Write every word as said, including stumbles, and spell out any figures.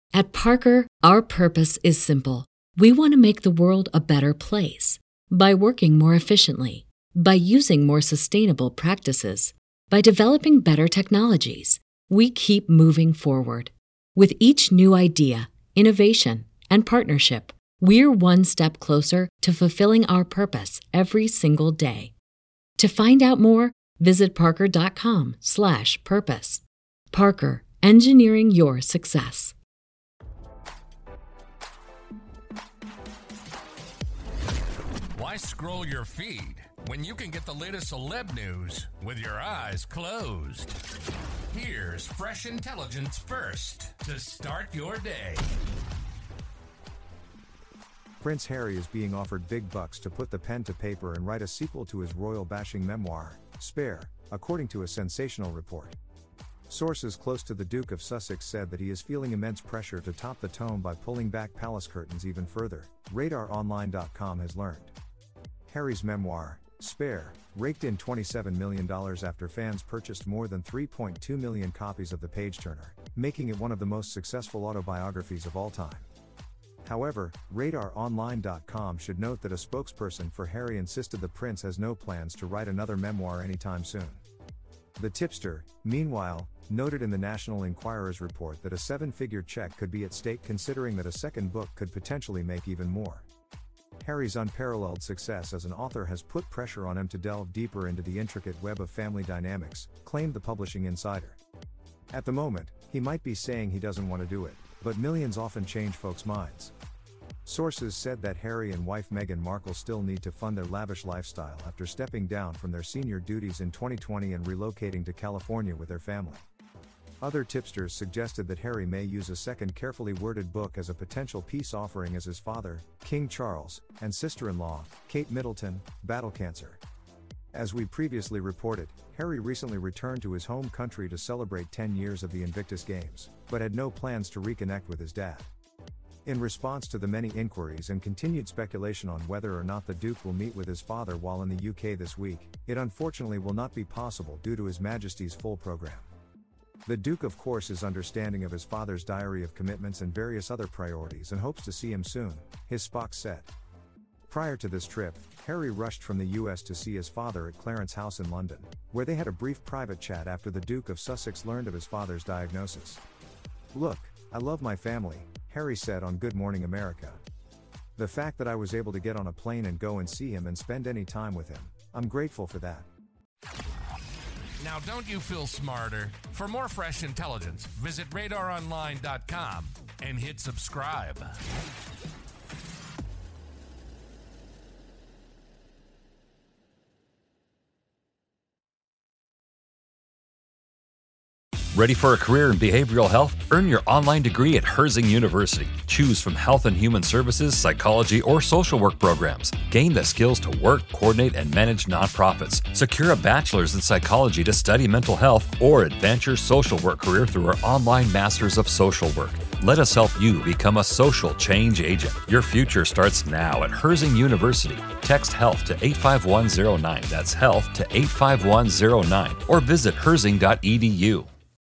At Parker, our purpose is simple. We want to make the world a better place by working more efficiently, by using more sustainable practices, by developing better technologies. We keep moving forward. With each new idea, innovation, and partnership, we're one step closer to fulfilling our purpose every single day. To find out more, visit parker.com slash purpose. Parker, engineering your success. Why scroll your feed when you can get the latest celeb news with your eyes closed? Here's fresh intelligence first to start your day. Prince Harry is being offered big bucks to put the pen to paper and write a sequel to his royal-bashing memoir, Spare, according to a sensational report. Sources close to the Duke of Sussex said that he is feeling immense pressure to top the tone by pulling back palace curtains even further, radar online dot com has learned. Harry's memoir, Spare, raked in twenty-seven million dollars after fans purchased more than three point two million copies of the page-turner, making it one of the most successful autobiographies of all time. However, radar online dot com should note that a spokesperson for Harry insisted the prince has no plans to write another memoir anytime soon. The tipster, meanwhile, noted in the National Enquirer's report that a seven-figure check could be at stake considering that a second book could potentially make even more. Harry's unparalleled success as an author has put pressure on him to delve deeper into the intricate web of family dynamics, claimed the Publishing Insider. At the moment, he might be saying he doesn't want to do it, but millions often change folks' minds. Sources said that Harry and wife Meghan Markle still need to fund their lavish lifestyle after stepping down from their senior duties in twenty twenty and relocating to California with their family. Other tipsters suggested that Harry may use a second carefully worded book as a potential peace offering as his father, King Charles, and sister-in-law, Kate Middleton, battle cancer. As we previously reported, Harry recently returned to his home country to celebrate ten years of the Invictus Games, but had no plans to reconnect with his dad. In response to the many inquiries and continued speculation on whether or not the Duke will meet with his father while in the U K this week, it unfortunately will not be possible due to His Majesty's full program. The Duke of course is understanding of his father's diary of commitments and various other priorities and hopes to see him soon, his Spock said. Prior to this trip, Harry rushed from the U S to see his father at Clarence House in London, where they had a brief private chat after the Duke of Sussex learned of his father's diagnosis. "Look, I love my family," Harry said on Good Morning America. "The fact that I was able to get on a plane and go and see him and spend any time with him, I'm grateful for that." Now don't you feel smarter? For more fresh intelligence, visit radar online dot com and hit subscribe. Ready for a career in behavioral health? Earn your online degree at Herzing University. Choose from health and human services, psychology, or social work programs. Gain the skills to work, coordinate, and manage nonprofits. Secure a bachelor's in psychology to study mental health, or advance your social work career through our online Masters of Social Work. Let us help you become a social change agent. Your future starts now at Herzing University. Text HEALTH to eight five one zero nine. That's HEALTH to eight five one zero nine. Or visit herzing dot e d u.